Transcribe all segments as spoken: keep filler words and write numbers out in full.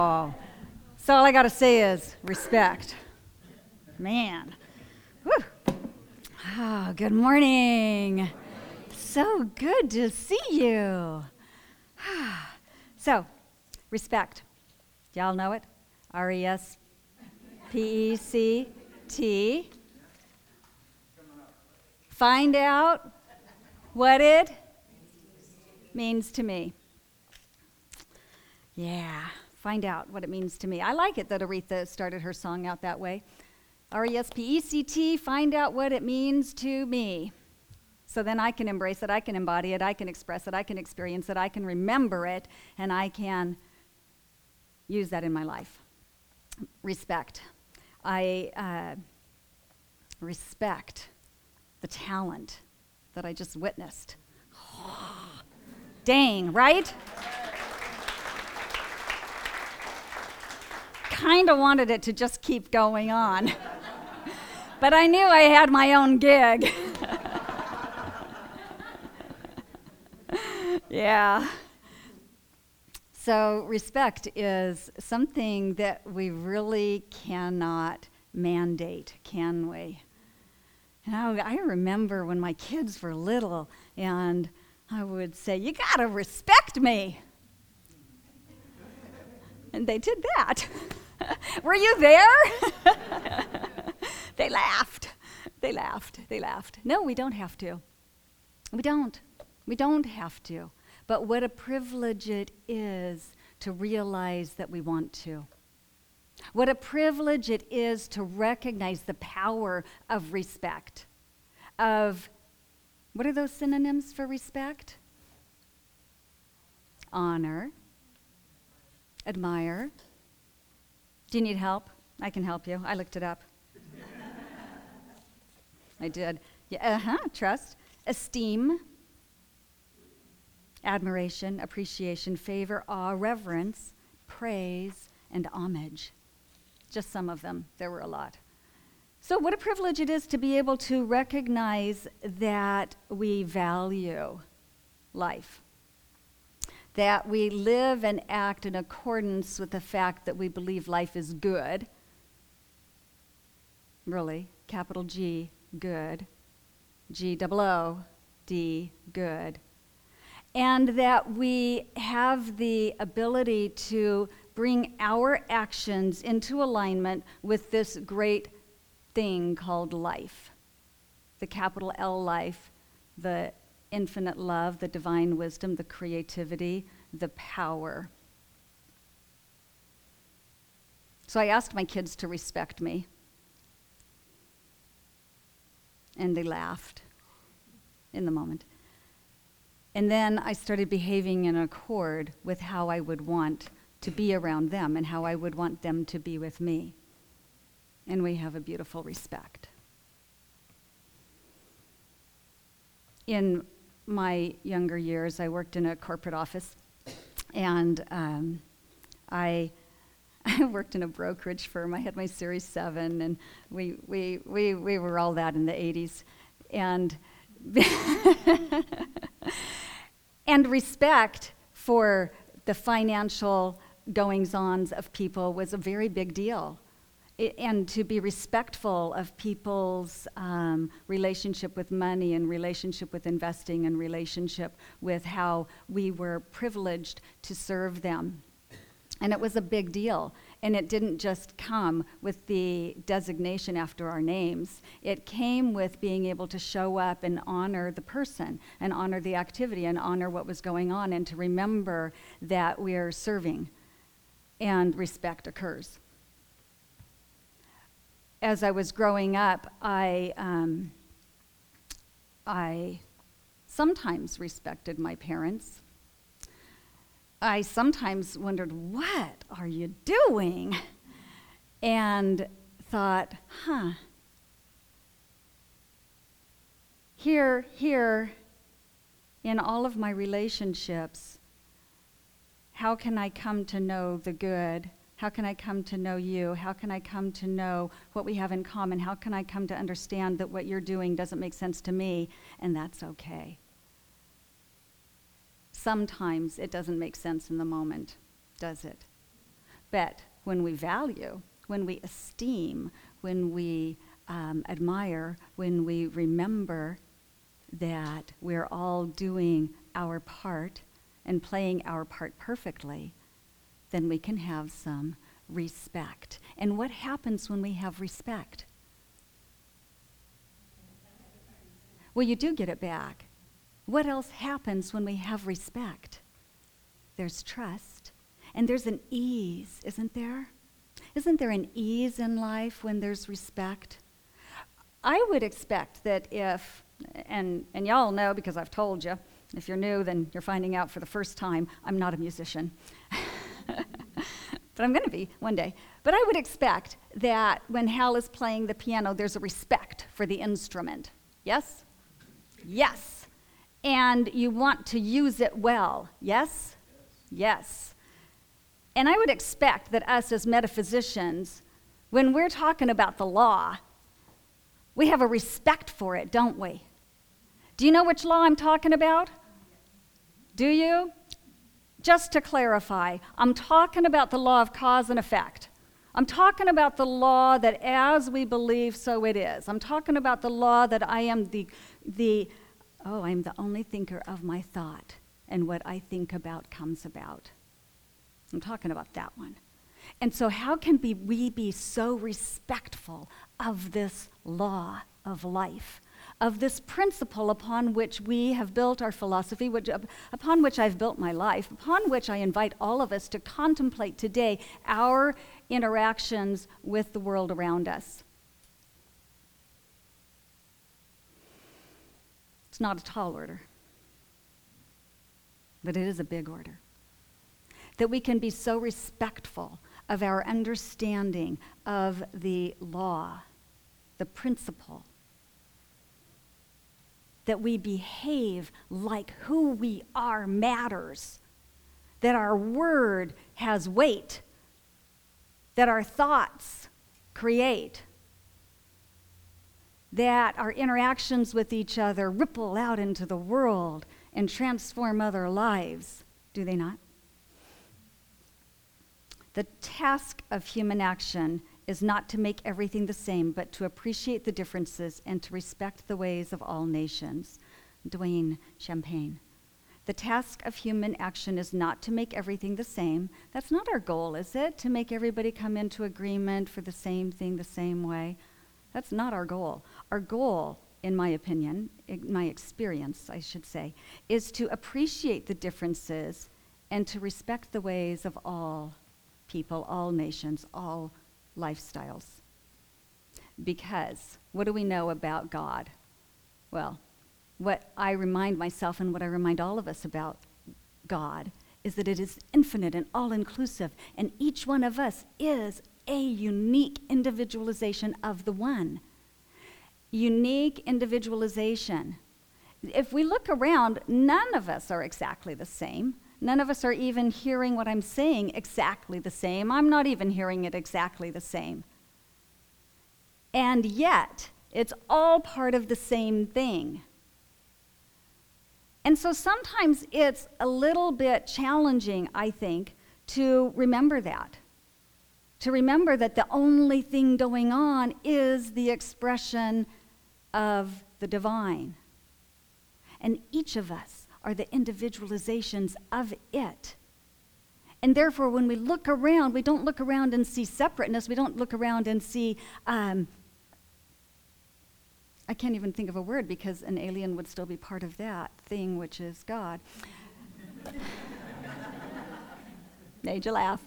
Oh, so all I got to say is respect. Man. Whew. Oh, good morning. So good to see you. So, respect. Y'all know it? R E S P E C T. Find out what it means to me. Yeah, find out what it means to me. I like it that Aretha started her song out that way. R E S P E C T, find out what it means to me. So then I can embrace it, I can embody it, I can express it, I can experience it, I can remember it, and I can use that in my life. Respect. I uh, respect the talent that I just witnessed. Dang, right? Kind of wanted it to just keep going on. But I knew I had my own gig. Yeah. So respect is something that we really cannot mandate, can we? You know, I remember when my kids were little and I would say, "You gotta respect me." And they did that. Were you there? They laughed. They laughed. They laughed. No, we don't have to. We don't. We don't have to. But what a privilege it is to realize that we want to. What a privilege it is to recognize the power of respect. Of, what are those synonyms for respect? Honor. Admire. Do you need help? I can help you. I looked it up. I did. Yeah, uh-huh, trust. Esteem. Admiration, appreciation, favor, awe, reverence, praise, and homage. Just some of them. There were a lot. So what a privilege it is to be able to recognize that we value life. That we live and act in accordance with the fact that we believe life is good. Really, capital G, good. G O O D, good. And that we have the ability to bring our actions into alignment with this great thing called life. The capital L life, the infinite love, the divine wisdom, the creativity, the power. So I asked my kids to respect me. And they laughed in the moment. And then I started behaving in accord with how I would want to be around them and how I would want them to be with me. And we have a beautiful respect. In my younger years, I worked in a corporate office, and um, I I worked in a brokerage firm. I had my Series seven, and we we we we were all that in the eighties, and and respect for the financial goings-ons of people was a very big deal. It, and to be respectful of people's um, relationship with money and relationship with investing and relationship with how we were privileged to serve them. And it was a big deal. And it didn't just come with the designation after our names. It came with being able to show up and honor the person and honor the activity and honor what was going on and to remember that we are serving and respect occurs. As I was growing up, I um, I sometimes respected my parents. I sometimes wondered, what are you doing? And thought, huh, here, here, in all of my relationships, how can I come to know the good? How can I come to know you? How can I come to know what we have in common? How can I come to understand that what you're doing doesn't make sense to me, and that's okay? Sometimes it doesn't make sense in the moment, does it? But when we value, when we esteem, when we um, admire, when we remember that we're all doing our part and playing our part perfectly, then we can have some respect. And what happens when we have respect? Well, you do get it back. What else happens when we have respect? There's trust, and there's an ease, isn't there? Isn't there an ease in life when there's respect? I would expect that if, and, and y'all know because I've told you, if you're new, then you're finding out for the first time, I'm not a musician. But I'm going to be one day. But I would expect that when Hal is playing the piano, there's a respect for the instrument. Yes? Yes. And you want to use it well. Yes? Yes. And I would expect that us as metaphysicians, when we're talking about the law, we have a respect for it, don't we? Do you know which law I'm talking about? Do you? Just to clarify, I'm talking about the law of cause and effect. I'm talking about the law that as we believe, so it is. I'm talking about the law that I am the, the oh, I'm the only thinker of my thought, and what I think about comes about. I'm talking about that one. And so how can be, we be so respectful of this law of life, of this principle upon which we have built our philosophy, which, upon which I've built my life, upon which I invite all of us to contemplate today our interactions with the world around us. It's not a tall order, but it is a big order. That we can be so respectful of our understanding of the law, the principle, that we behave like who we are matters, that our word has weight, that our thoughts create, that our interactions with each other ripple out into the world and transform other lives. Do they not? The task of human action is not to make everything the same, but to appreciate the differences and to respect the ways of all nations. Dwayne Champagne. The task of human action is not to make everything the same. That's not our goal, is it? To make everybody come into agreement for the same thing the same way. That's not our goal. Our goal, in my opinion, in my experience, I should say, is to appreciate the differences and to respect the ways of all people, all nations, all lifestyles. Because what do we know about God? Well, what I remind myself and what I remind all of us about God is that it is infinite and all-inclusive, and each one of us is a unique individualization of the one. Unique individualization. If we look around, none of us are exactly the same. None of us are even hearing what I'm saying exactly the same. I'm not even hearing it exactly the same. And yet, it's all part of the same thing. And so sometimes it's a little bit challenging, I think, to remember that. To remember that the only thing going on is the expression of the divine. And each of us are the individualizations of it. And therefore, when we look around, we don't look around and see separateness. We don't look around and see, um, I can't even think of a word because an alien would still be part of that thing, which is God. Made you laugh.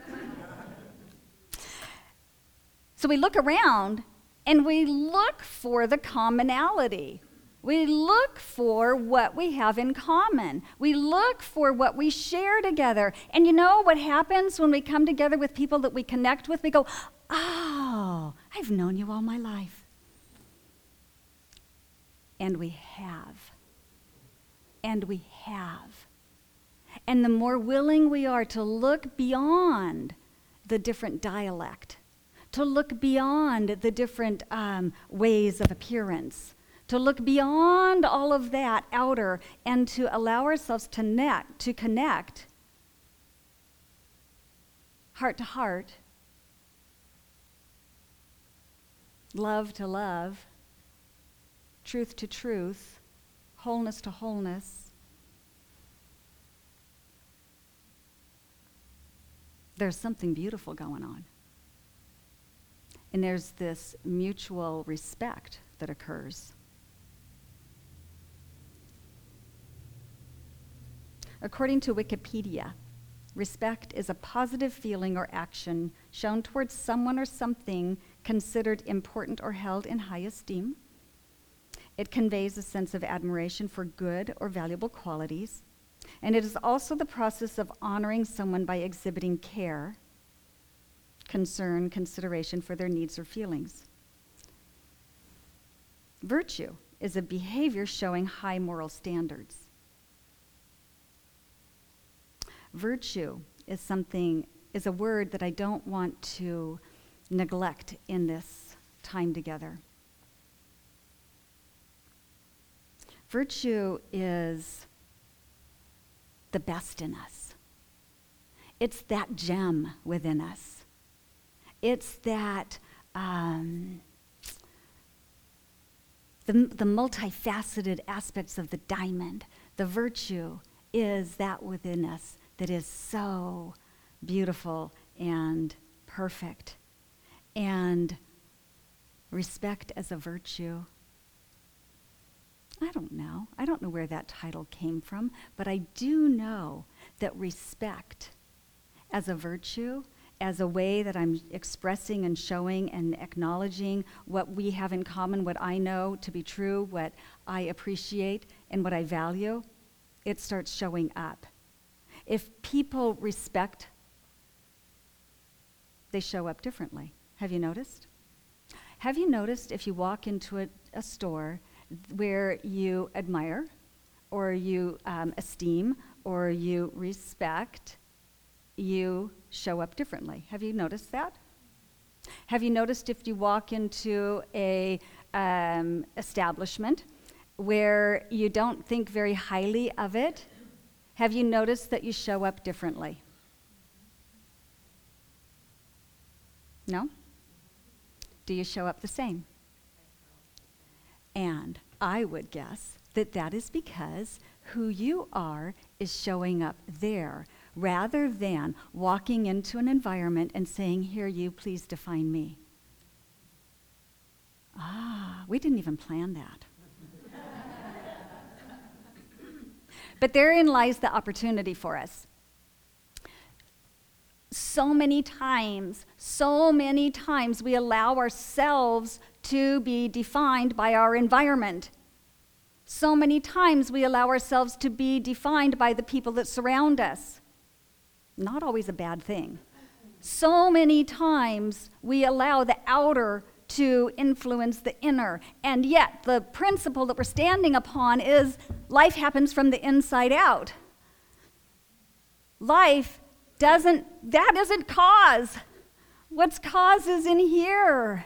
So we look around and we look for the commonality. We look for what we have in common. We look for what we share together. And you know what happens when we come together with people that we connect with? We go, oh, I've known you all my life. And we have. And we have. And the more willing we are to look beyond the different dialect, to look beyond the different um, ways of appearance, to look beyond all of that outer and to allow ourselves to connect, to connect, heart to heart, love to love, truth to truth, wholeness to wholeness, there's something beautiful going on. And there's this mutual respect that occurs. According to Wikipedia, respect is a positive feeling or action shown towards someone or something considered important or held in high esteem. It conveys a sense of admiration for good or valuable qualities, and it is also the process of honoring someone by exhibiting care, concern, consideration for their needs or feelings. Virtue is a behavior showing high moral standards. Virtue is something, is a word that I don't want to neglect in this time together. Virtue is the best in us. It's that gem within us. It's that um, the, the multifaceted aspects of the diamond. The virtue is that within us that is so beautiful and perfect. And respect as a virtue, I don't know. I don't know where that title came from, but I do know that respect as a virtue, as a way that I'm expressing and showing and acknowledging what we have in common, what I know to be true, what I appreciate, and what I value, it starts showing up. If people respect, they show up differently. Have you noticed? Have you noticed if you walk into a, a store where you admire, or you um, esteem, or you respect, you show up differently? Have you noticed that? Have you noticed if you walk into a um, establishment where you don't think very highly of it, have you noticed that you show up differently? No? Do you show up the same? And I would guess that that is because who you are is showing up there, rather than walking into an environment and saying, "Here, you, please define me." Ah, we didn't even plan that. But therein lies the opportunity for us. So many times, so many times we allow ourselves to be defined by our environment. So many times we allow ourselves to be defined by the people that surround us. Not always a bad thing. So many times we allow the outer to influence the inner. And yet the principle that we're standing upon is life happens from the inside out. Life doesn't, that doesn't cause. What's cause is in here.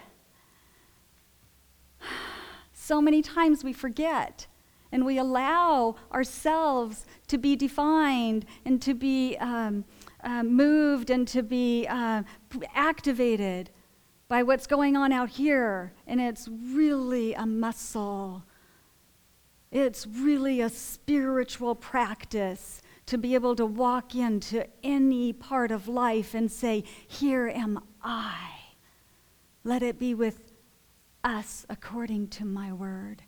So many times we forget and we allow ourselves to be defined and to be um, uh, moved and to be uh, activated by what's going on out here. And it's really a muscle. It's really a spiritual practice to be able to walk into any part of life and say, "Here am I. Let it be with us according to my word."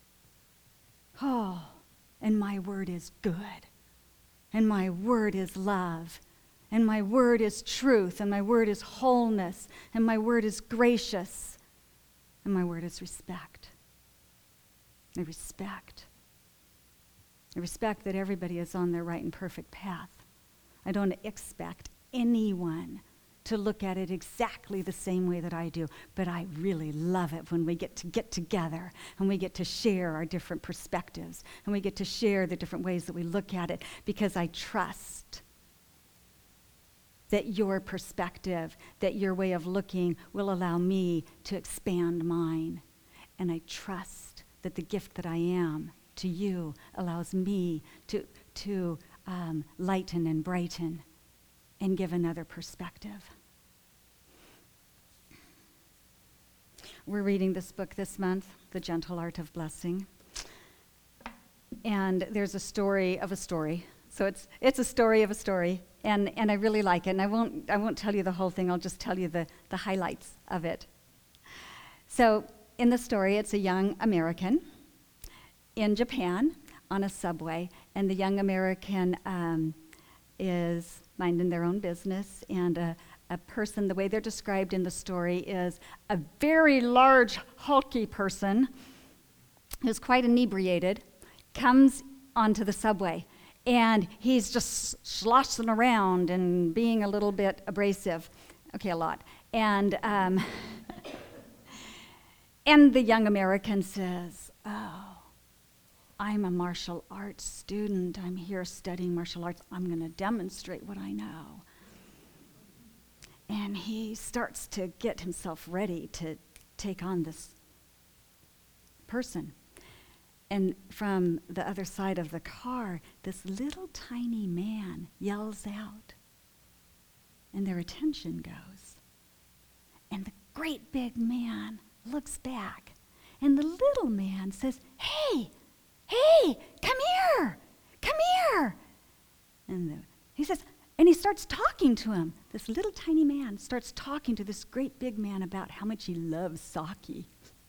Oh, and my word is good. And my word is love. And my word is truth. And my word is wholeness. And my word is gracious. And my word is respect. I respect. I respect that everybody is on their right and perfect path. I don't expect anyone to look at it exactly the same way that I do, but I really love it when we get to get together and we get to share our different perspectives and we get to share the different ways that we look at it, because I trust that your perspective, that your way of looking will allow me to expand mine. And I trust that the gift that I am to you allows me to, to um, lighten and brighten and give another perspective. We're reading this book this month, The Gentle Art of Blessing. And there's a story of a story. So it's it's a story of a story. And, and I really like it. And I won't I won't tell you the whole thing. I'll just tell you the, the highlights of it. So in the story, it's a young American in Japan on a subway. And the young American um, is minding their own business. And a, a person, the way they're described in the story, is a very large, hulky person who's quite inebriated, comes onto the subway. And he's just sloshing around and being a little bit abrasive. Okay, a lot. And um, and the young American says, oh, I'm a martial arts student. I'm here studying martial arts. I'm going to demonstrate what I know. And he starts to get himself ready to take on this person. And from the other side of the car, this little tiny man yells out. And their attention goes. And the great big man looks back. And the little man says, hey, hey, come here, come here. And the, he says, and he starts talking to him. This little tiny man starts talking to this great big man about how much he loves sake.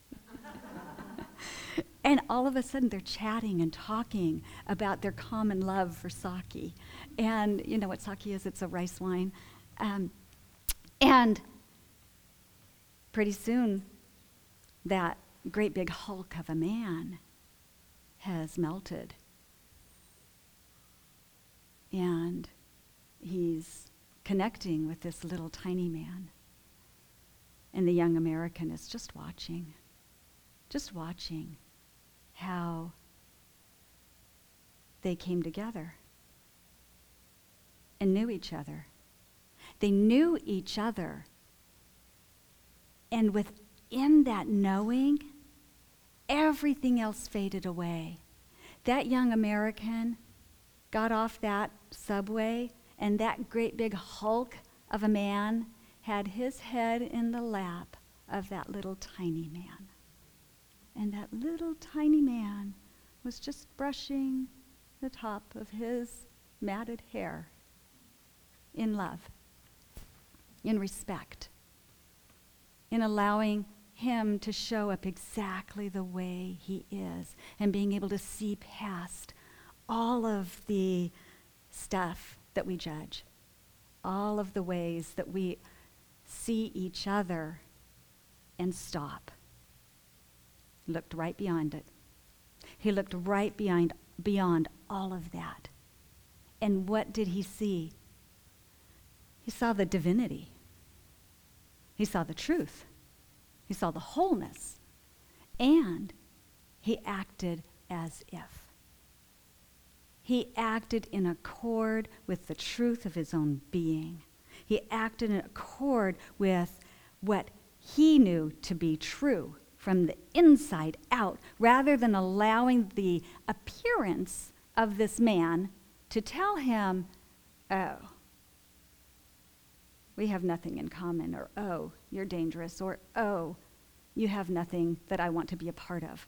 And all of a sudden, they're chatting and talking about their common love for sake. And you know what sake is? It's a rice wine. Um, and pretty soon, that great big hulk of a man has melted. And he's connecting with this little tiny man. And the young American is just watching, just watching how they came together and knew each other. They knew each other. And within that knowing, everything else faded away. That young American got off that subway, and that great big hulk of a man had his head in the lap of that little tiny man. And that little tiny man was just brushing the top of his matted hair in love, in respect, in allowing him to show up exactly the way he is, and being able to see past all of the stuff that we judge, all of the ways that we see each other and stop. He looked right beyond it. He looked right beyond, beyond all of that. And what did he see? He saw the divinity. He saw the truth. He saw the wholeness. And he acted as if. He acted in accord with the truth of his own being. He acted in accord with what he knew to be true from the inside out, rather than allowing the appearance of this man to tell him, oh, we have nothing in common, or oh, you're dangerous, or oh, you have nothing that I want to be a part of.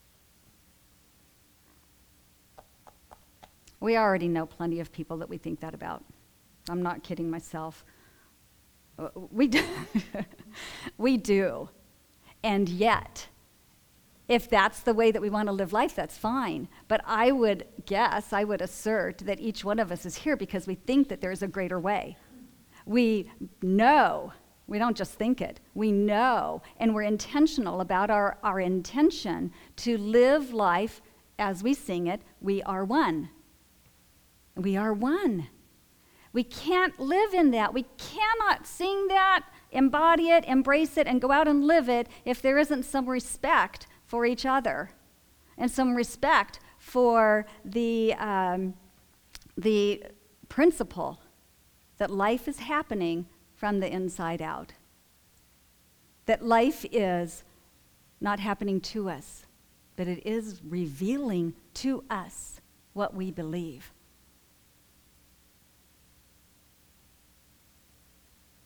We already know plenty of people that we think that about. I'm not kidding myself. Uh, we do. We do. And yet, if that's the way that we want to live life, that's fine. But I would guess, I would assert that each one of us is here because we think that there's a greater way. We know, we don't just think it, we know, and we're intentional about our, our intention to live life as we sing it, we are one. We are one. We can't live in that. We cannot sing that, embody it, embrace it, and go out and live it if there isn't some respect for each other and some respect for the, um, the principle that life is happening from the inside out. That life is not happening to us, but it is revealing to us what we believe.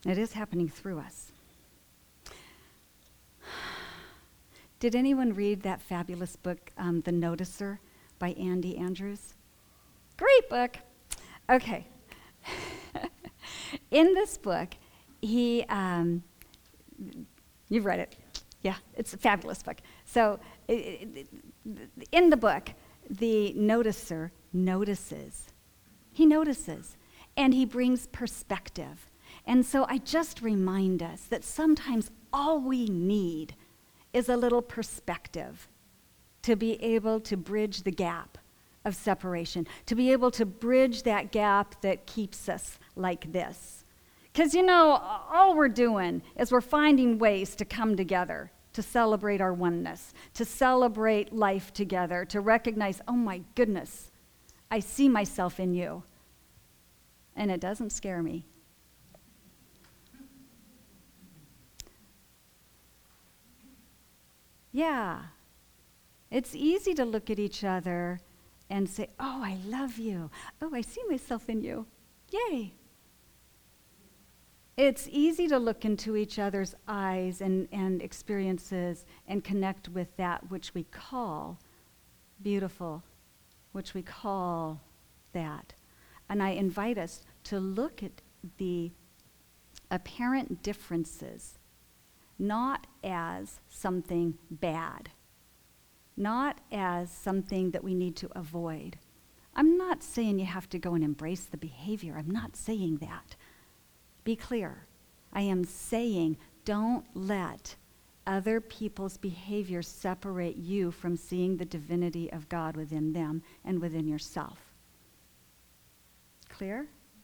It is happening through us. Did anyone read that fabulous book, um, The Noticer, by Andy Andrews? Great book. Okay. In this book, he, um, you've read it. Yeah, it's a fabulous book. So it, it, in the book, the noticer notices. He notices, and he brings perspective. And so I just remind us that sometimes all we need is a little perspective to be able to bridge the gap of separation, to be able to bridge that gap that keeps us like this. Because, you know, all we're doing is we're finding ways to come together, to celebrate our oneness, to celebrate life together, to recognize, oh my goodness, I see myself in you. And it doesn't scare me. Yeah, it's easy to look at each other and say, oh, I love you. Oh, I see myself in you. Yay. It's easy to look into each other's eyes and, and experiences and connect with that which we call beautiful, which we call that. And I invite us to look at the apparent differences not as something bad, not as something that we need to avoid. I'm not saying you have to go and embrace the behavior. I'm not saying that. Be clear. I am saying don't let other people's behavior separate you from seeing the divinity of God within them and within yourself. Clear?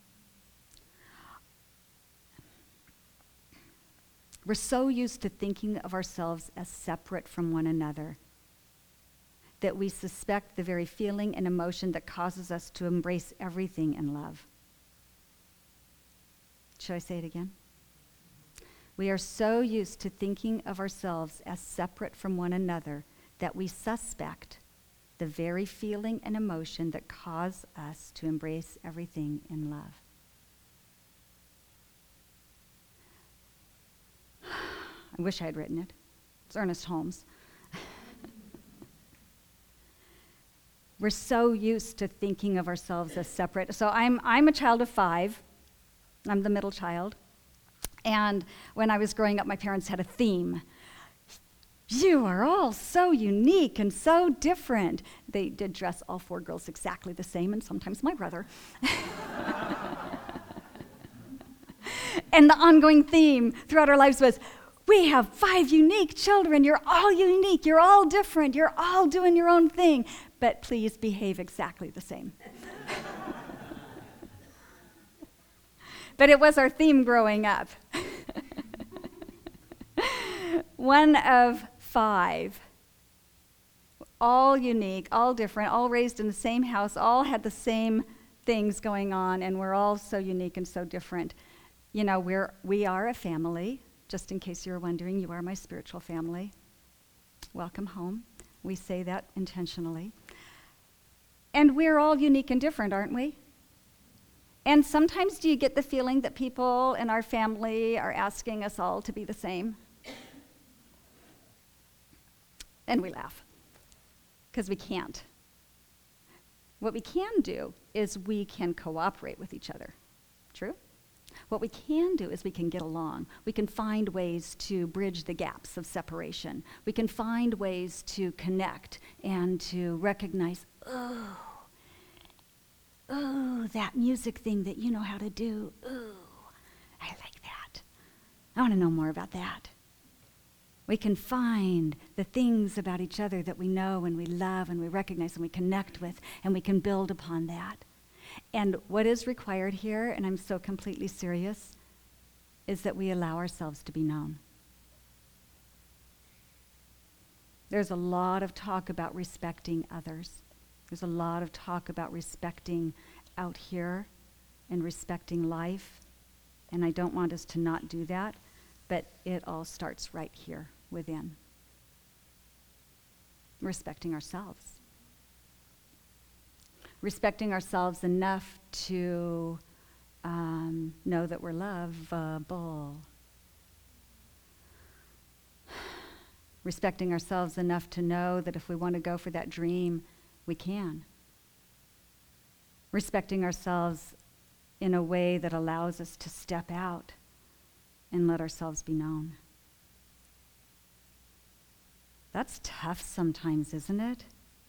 We're so used to thinking of ourselves as separate from one another that we suspect the very feeling and emotion that causes us to embrace everything in love. Should I say it again? We are so used to thinking of ourselves as separate from one another that we suspect the very feeling and emotion that cause us to embrace everything in love. I wish I had written it. It's Ernest Holmes. We're so used to thinking of ourselves as separate. So I'm I'm a child of five. I'm the middle child. And when I was growing up, my parents had a theme. You are all so unique and so different. They did dress all four girls exactly the same, and sometimes my brother. And the ongoing theme throughout our lives was, we have five unique children. You're all unique. You're all different. You're all doing your own thing. But please behave exactly the same. But it was our theme growing up. One of five. All unique, all different, all raised in the same house, all had the same things going on, and we're all so unique and so different. You know, we're, we are a family. Just in case you were wondering, you are my spiritual family. Welcome home. We say that intentionally. And we're all unique and different, aren't we? And sometimes do you get the feeling that people in our family are asking us all to be the same? And we laugh, because we can't. What we can do is we can cooperate with each other. True? What we can do is we can get along. We can find ways to bridge the gaps of separation. We can find ways to connect and to recognize, oh, oh, that music thing that you know how to do. Oh, I like that. I want to know more about that. We can find the things about each other that we know and we love and we recognize and we connect with, and we can build upon that. And what is required here, and I'm so completely serious, is that we allow ourselves to be known. There's a lot of talk about respecting others. There's a lot of talk about respecting out here and respecting life. And I don't want us to not do that, but it all starts right here within. Respecting ourselves. Respecting ourselves enough to um, know that we're lovable. Respecting ourselves enough to know that if we want to go for that dream, we can. Respecting ourselves in a way that allows us to step out and let ourselves be known. That's tough sometimes, isn't it?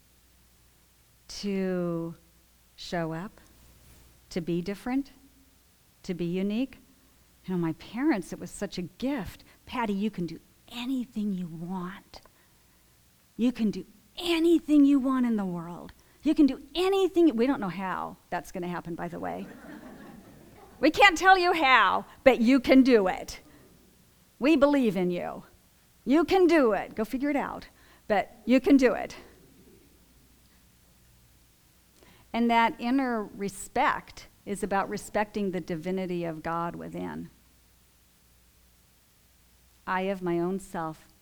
To show up, to be different, to be unique. You know, my parents, it was such a gift. Patty, you can do anything you want. You can do anything you want in the world. You can do anything. We don't know how that's going to happen, by the way. We can't tell you how, but you can do it. We believe in you. You can do it. Go figure it out. But you can do it. And that inner respect is about respecting the divinity of God within. I of my own self